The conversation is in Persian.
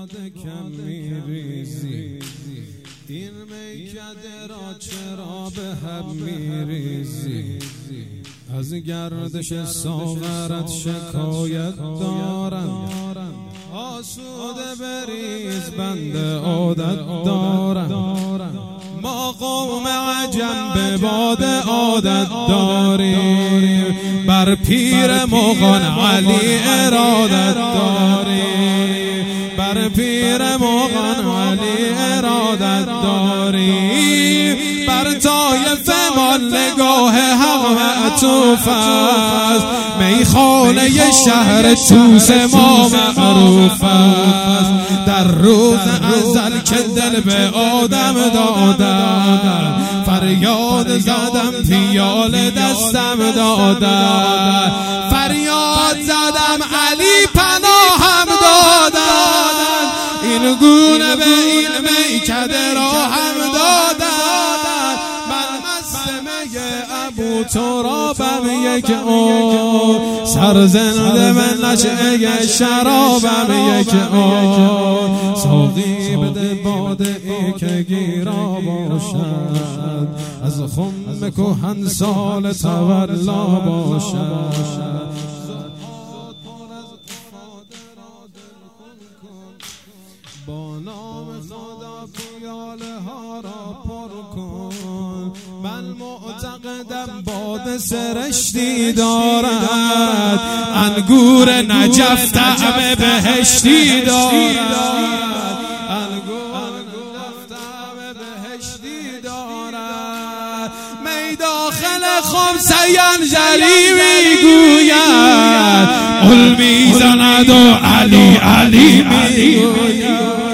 باده کم میریزی، این میکده را چرا به هم میریزی؟ از گردش ساغرت شکایت دارم، آسوده بریز بنده عادت دارم. ما قوم عجم به باد عادت داریم، بر پیر مغان علی ارادت داریم، بر پیر مغان علی ارادت داریم. بر طایف ما نگاه حق معطوف است، میخانه شهر توس ما معروف است. در روز ازل که دل به آدم دادن، فریاد زدم پیاله دستم دادن، فریاد زدم علی پناهم دادن. این گونه به این میکده را هم دادن. من مست می ابو ترابم یک اون، سرزنده به نشعه شرابم یک اون. ساقی بده باده ای که گیرا باشد، از خم کهن سال تولا باشد. با نام خدا پیاله ها را پر کن. من معتقدم باد سرشتی دارد، انگور نجف طعم بهشتی دارد، انگور نجف طعم بهشتی دارد. می داخل خمسه ینجلی میگوید، قل میزند و علی علی میگوید.